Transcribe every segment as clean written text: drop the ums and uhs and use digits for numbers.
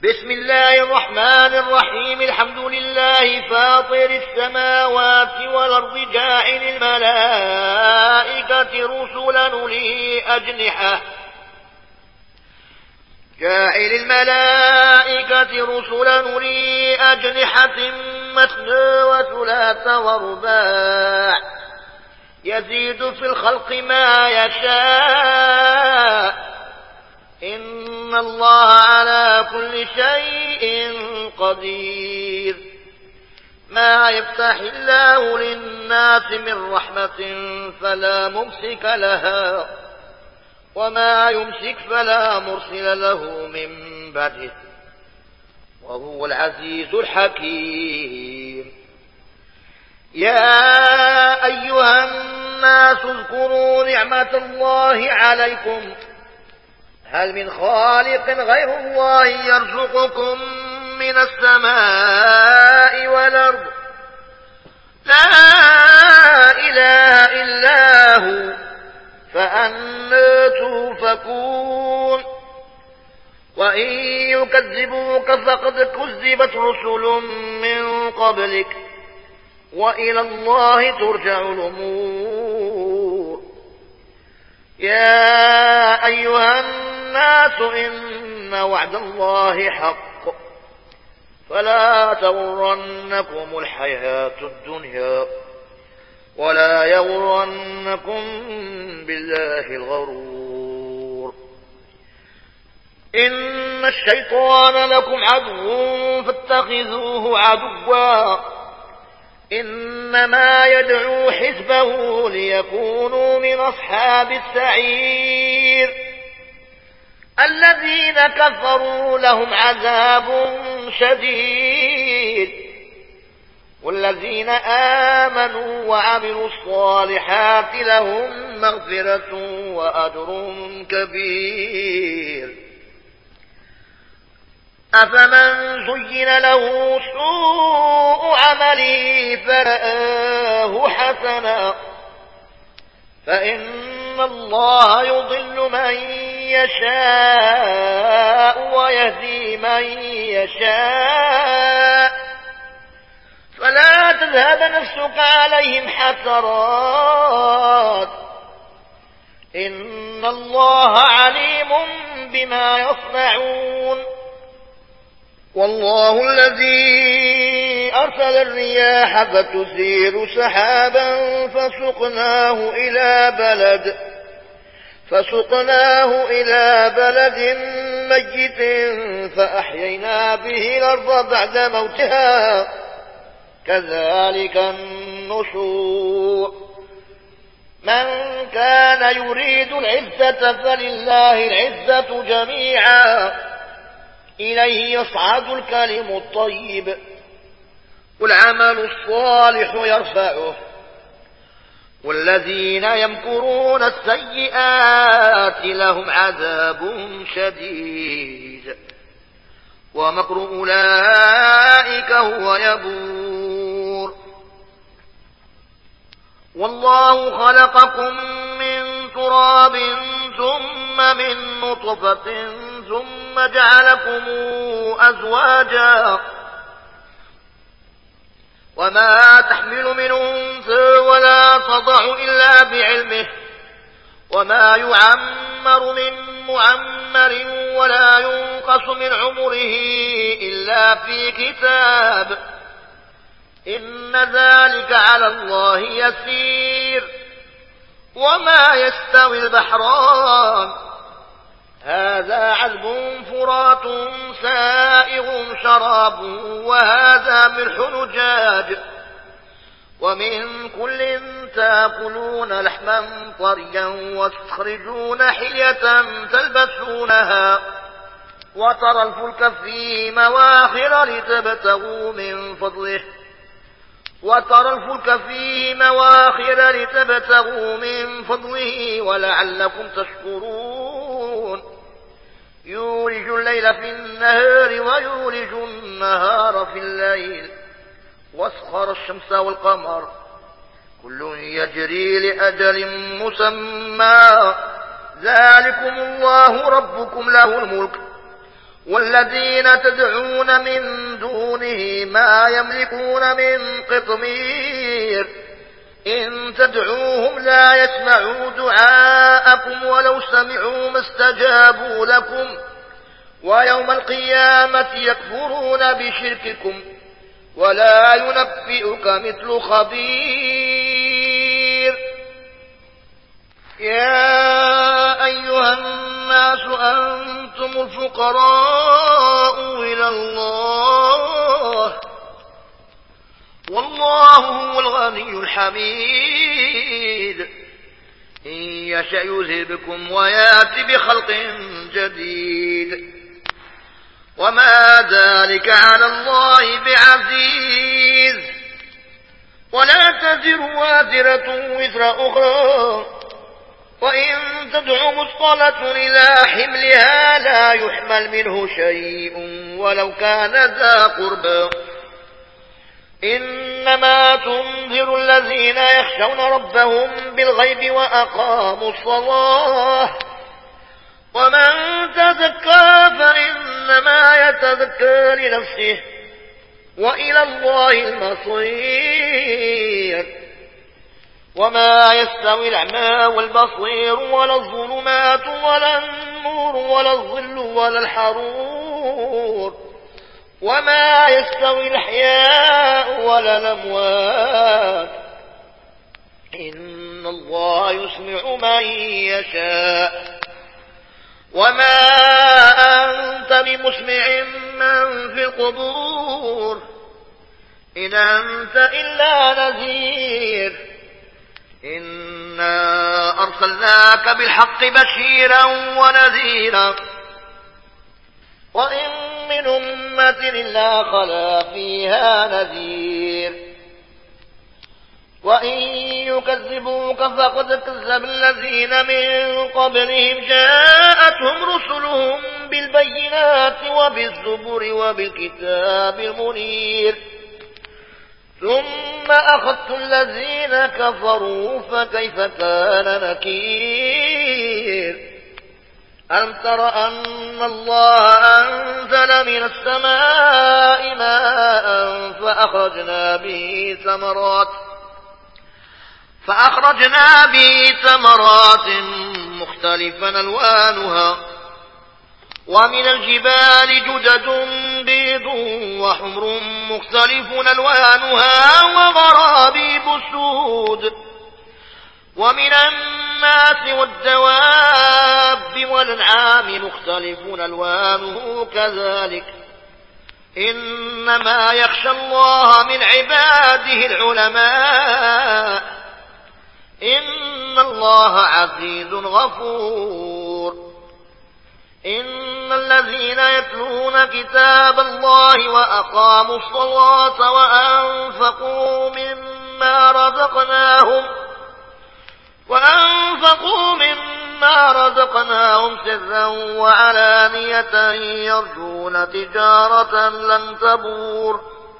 بسم الله الرحمن الرحيم. الحمد لله فاطر السماوات والأرض جاعل الملائكة رسلا أولي أجنحة مثنى وثلاث ورباع يزيد في الخلق ما يشاء إن الله على كل شيء قدير. ما يفتح الله للناس من رحمة فلا ممسك لها وما يمسك فلا مرسل له من بعده وهو العزيز الحكيم. يا أيها الناس اذكروا نعمة الله عليكم هل من خالق غير الله يرزقكم من السماء والأرض لا إله إلا هو فأنى توفكون. وإن يكذبوك فقد كذبت رسل من قبلك وإلى الله ترجع الأمور. يا أيها الناس إن وعد الله حق فلا تغرنكم الحياة الدنيا ولا يغرنكم بالله الغرور. إن الشيطان لكم عدو فاتخذوه عدوا إنما يدعو حزبه ليكونوا من أصحاب السعير. الذين كفروا لهم عذاب شديد والذين آمنوا وعملوا الصالحات لهم مغفرة وأجر كبير. أفمن زين له سوء عمله فرآه حسنا فإن الله يضل من يشاء ويهدي من يشاء فلا تذهب نفسك عليهم حسرات إن الله عليم بما يصنعون. والله الذي أرسل الرياح فتثير سحابا فسقناه إلى بلد ميت فأحيينا به الأرض بعد موتها كذلك النشور. من كان يريد العزة فلله العزة جميعا إليه يصعد الكلم الطيب والعمل الصالح يرفعه والذين يمكرون السيئات لهم عذاب شديد ومكر أولئك هو يبور. والله خلقكم من تراب ثم من نطفة ثم جعلكم أزواجا وما تحمل من أنثى ولا تضع إلا بعلمه وما يعمر من معمر ولا ينقص من عمره إلا في كتاب إن ذلك على الله يسير. وما يستوي البحران هذا عذب فرات سائغ شراب وهذا ملح نجاج ومن كل تاكلون لحما طريا وتخرجون حلية تلبسونها وترى الفلك فيه مواخر لتبتغوا من فضله ولعلكم تشكرون. يولج الليل في النهار ويولج النهار في الليل واسخر الشمس والقمر كل يجري لأجل مسمى ذلكم الله ربكم له الملك والذين تدعون من دونه ما يملكون من قطمير إن تدعوهم لا يسمعوا دعاءكم ولو سمعوا ما استجابوا لكم ويوم القيامة يكفرون بشرككم ولا ينبئك مثل خبير. يا أيها الناس أنتم الفقراء إلى الله والله هو الغني الحميد إن يشأ يذهبكم ويأتي بخلق جديد وما ذلك على الله بعزيز. ولا تزر وازرة وزر أخرى وإن تدع مثقلة إلى حملها لا يحمل منه شيء ولو كان ذا قربى إنما تنذر الذين يخشون ربهم بالغيب وأقاموا الصلاة ومن تزكى فإنما يتزكى لنفسه وإلى الله المصير. وما يستوي الأعمى والبصير ولا الظلمات ولا النور ولا الظل ولا الحرور وما يستوي الأحياء ولا الأموات إن الله يسمع من يشاء وما أنت بمسمع من في القبور إن أنت إلا نذير إنا أرسلناك بالحق بشيرا ونذيرا وإن من أمة إلا خلا فيها نذير وإن يكذبوك فقد كذب الذين من قبلهم جاءتهم رسلهم بالبينات وبالزبر وبالكتاب المنير ثم أخذت الذين كفروا فكيف كان نكير. ألم تر أن الله أنزل من السماء ماء فأخرجنا به ثمرات مختلفا ألوانها ومن الجبال جدد بيض وحمر مختلف ألوانها وغرابيب سود ومن الناس والدواب والأنعام مختلف ألوانه كذلك إنما يخشى الله من عباده العلماء إن الله عزيز غفور. إن الذين يتلون كتاب الله وأقاموا الصلاة وأنفقوا مما رزقناهم سرا وعلانية يرجون تجارة لن تبور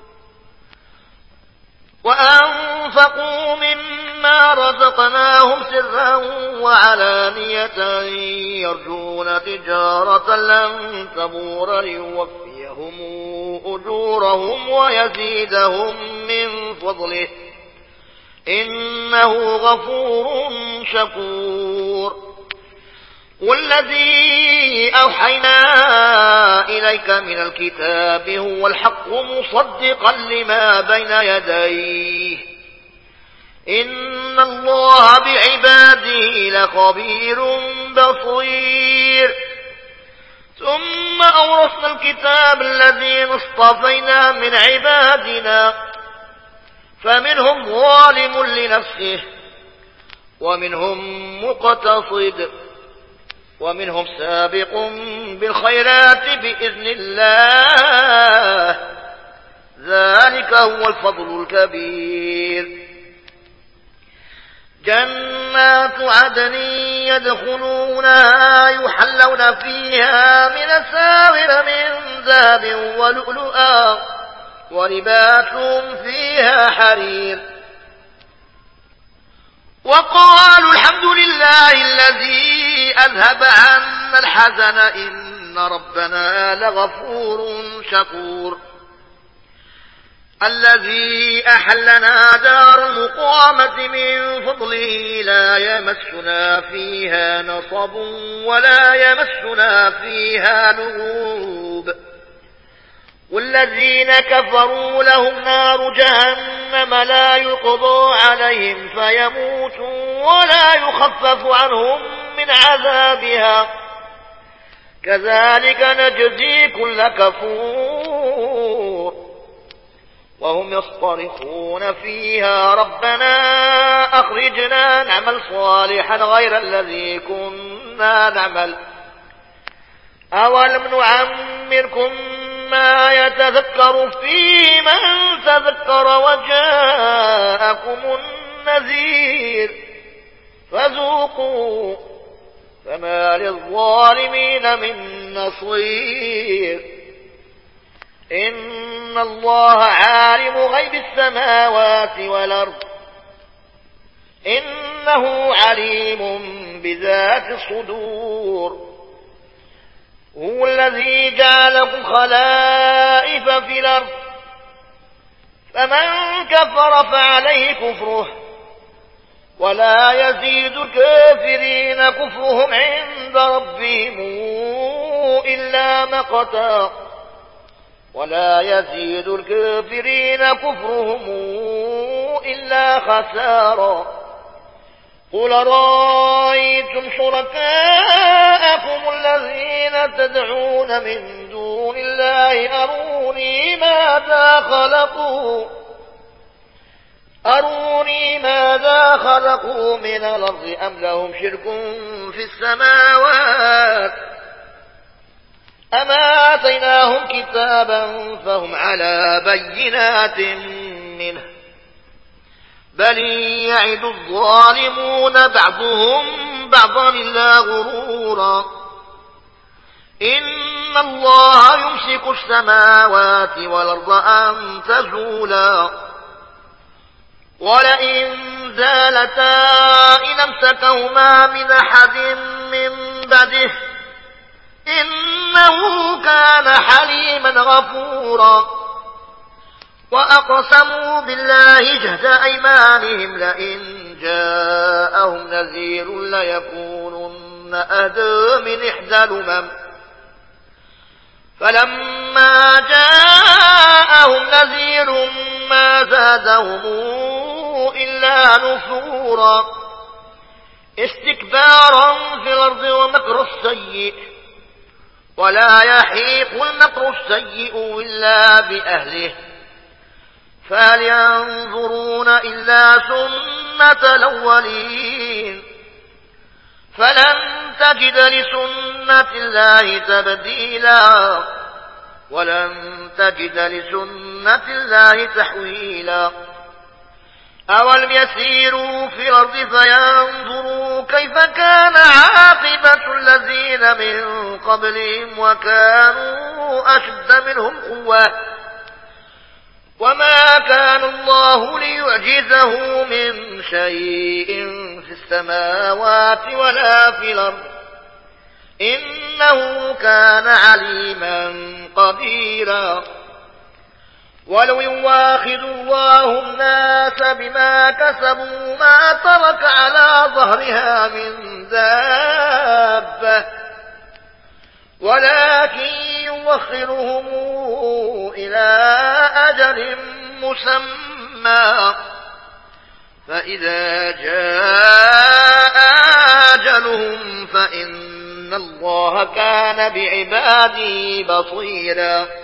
ليوفيهم أجورهم ويزيدهم من فضله إنه غفور شكور. والذي أوحينا إليك من الكتاب هو الحق مصدقا لما بين يديه إن الله بعباده لخبير بصير. ثم أورثنا الكتاب الذين اصطفينا من عبادنا فمنهم ظالم لنفسه ومنهم مقتصد ومنهم سابق بالخيرات بإذن الله ذلك هو الفضل الكبير. جنات عدن يدخلونها يحلون فيها من أساور من ذهب ولؤلؤا ولباسهم فيها حرير. وقالوا الحمد لله الذي أذهب عنا الحزن إن إن ربنا لغفور شكور الذي أحلنا دار المقامة من فضله لا يمسنا فيها نصب ولا يمسنا فيها لغوب والذين كفروا لهم نار جهنم لا يقضى عليهم فيموتوا ولا يخفف عنهم من عذابها كذلك نجزي كل كفور وهم يصطرخون فيها ربنا أخرجنا نعمل صالحا غير الذي كنا نعمل أولم نعمركم ما يتذكر فيه من تذكر وجاءكم النذير فذوقوا فما للظالمين من نصير إن الله عالم غيب السماوات والأرض إنه عليم بذات الصدور هو الذي جعلكم خلائف في الأرض فمن كفر فعليه كفره ولا يزيد الكافرين كفرهم عند ربهم إلا مقتا ولا يزيد الكافرين كفرهم إلا خسارا قل رأيتم شركاءكم الذين تدعون من دون الله أروني ماذا خلقوا من الأرض أم لهم شرك في السماوات أما آتيناهم كتابا فهم على بينات منه بل يعد الظالمون بعضهم بعضا إلا غرورا إن الله يمسك السماوات والأرض أن تزولا ولئن زالتا إن امسكهما من أحد من بعده إنه كان حليما غفورا وأقسموا بالله جهد أيمانهم لئن جاءهم نذير ليكونن أهدى من إحدى الأمم فلما جاءهم نذير ما زادهم إلا نفورا استكبارا في الأرض ومكر السيء ولا يحيق المكر السيء إلا بأهله فهل ينظرون إلا سنة الأولين فلن تجد لسنة الله تبديلا ولن تجد لسنة الله تحويلا أولم يسيروا في الأرض فينظروا كيف كان عاقبة الذين من قبلهم وكانوا أشد منهم قوة وما كان الله ليعجزه من شيء في السماوات ولا في الأرض إنه كان عليما قديرا ولو يواخذ الله الناس بما كسبوا ما ترك على ظهرها من دابة ولكن يوخرهم إلى أجل مسمى فإذا جاء أجلهم فإن الله كان بعباده بصيرا